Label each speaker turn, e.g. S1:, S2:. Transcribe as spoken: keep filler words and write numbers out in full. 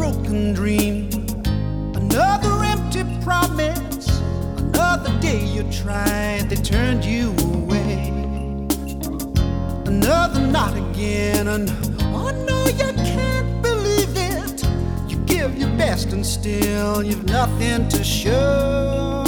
S1: broken dream, another empty promise, another day you tried, they turned you away. Another not again, and oh no, you can't believe it. You give your best and still you've nothing to show.